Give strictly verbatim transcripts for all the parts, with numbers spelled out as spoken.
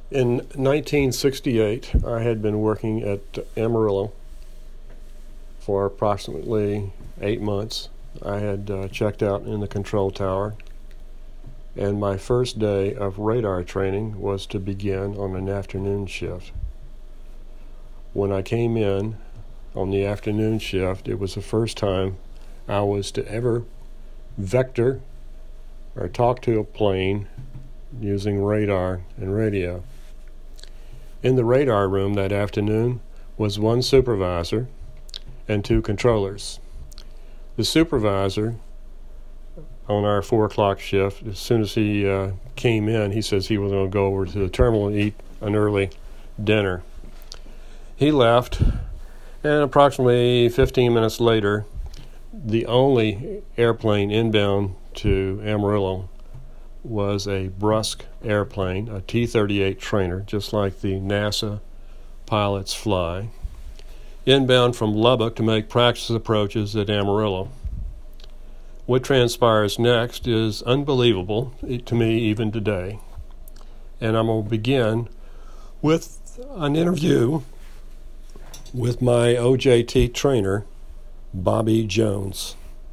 In nineteen sixty-eight, I had been working at Amarillo for approximately eight months. I had uh, checked out in the control tower, and my first day of radar training was to begin on an afternoon shift. When I came in on the afternoon shift, it was the first time I was to ever vector or talk to a plane using radar and radio. In the radar room that afternoon was one supervisor and two controllers. The supervisor on our four o'clock shift, as soon as he uh, came in, he says he was going to go over to the terminal and eat an early dinner. He left, and approximately fifteen minutes later, the only airplane inbound to Amarillo was a Brusque airplane, a T thirty-eight trainer, just like the NASA pilots fly, inbound from Lubbock to make practice approaches at Amarillo. What transpires next is unbelievable to me even today. And I'm going to begin with an interview with my O J T trainer, Bobby Jones.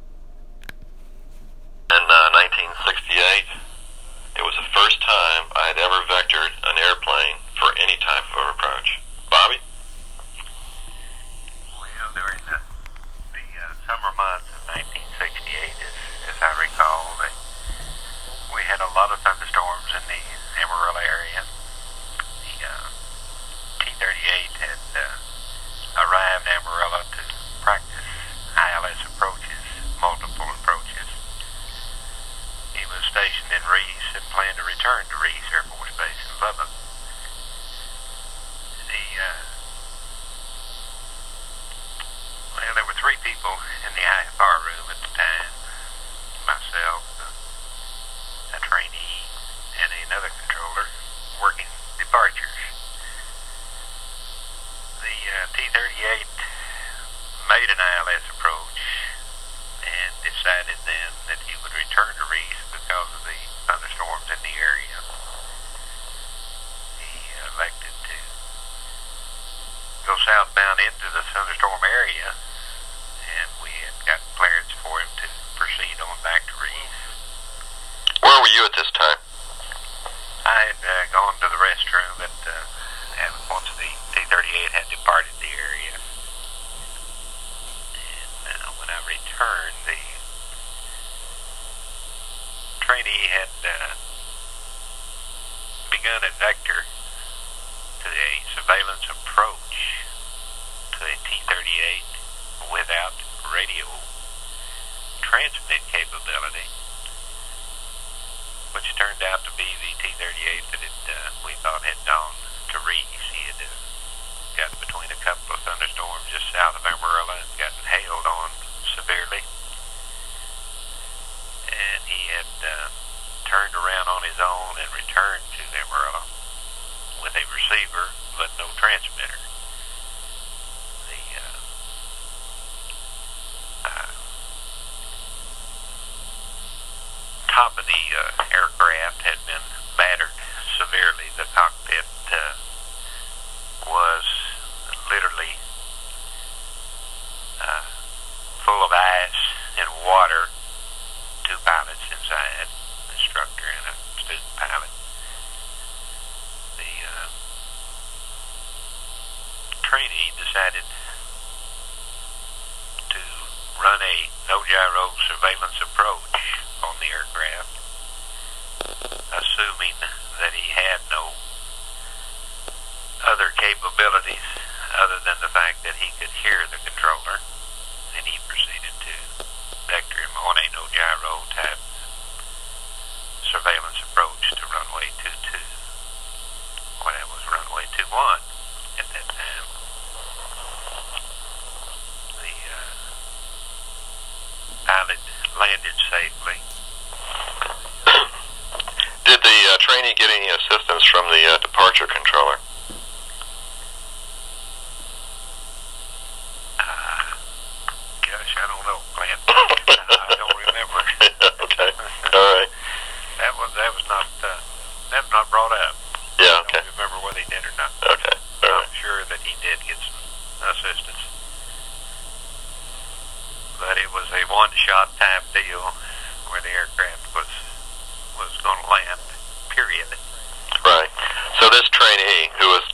In uh, nineteen sixty-eight, it was the first time I had ever vectored an airplane for any type of approach. Bobby? Well, during the, the uh, summer months of nineteen sixty-eight, as, as I recall, they, we had a lot of thunderstorms in the Amarillo area. The uh, T thirty-eight had uh, arrived in Amarillo to practice I L S approaches, multiple approaches. He was stationed in Reese and planned to return to Reese Air Force Base in Lubbock. The, uh, well, there were three people in the I F R room at the time. Myself, a trainee, and another controller working departures. The uh, T thirty-eight made an I L S approach and decided then that he would return to Reese because of the thunderstorms in the area. He elected to go southbound into the thunderstorm area, and we had got clearance for him to proceed on back to Reese. Where were you at this time? I had uh, gone to the restroom at, uh, and once the T thirty-eight had departed the area. When I returned, the trainee had uh, begun a vector to a surveillance approach to a T thirty-eight without radio transmit capability, which turned out to be the T thirty-eight that it, uh, we thought had gone to Reese. He had uh, gotten between a couple of thunderstorms just south of Amarillo and gotten hailed on severely, and he had uh, turned around on his own and returned to Amarillo with a receiver but no transmitter. The uh, uh, top of the uh, aircraft had been battered severely. The cockpit uh, was literally uh, full of ice and water, two pilots inside, an instructor and a student pilot. The uh, trainee decided to run a no-gyro surveillance approach on the aircraft, assuming that he had no other capabilities other than the fact that he could hear the controller, and he proceeded to vector him on a no-gyro type surveillance approach to runway two two. Well, that was runway two one at that time. The uh, pilot landed safely. Did the uh, trainee get any assistance from the uh, departure controller? I don't know, Clint. I don't remember. Okay. All right. That was that was not uh, that was not brought up. Yeah. Okay. I don't remember one-shot type deal where the aircraft was was going to land, period. Right. So this trainee, who was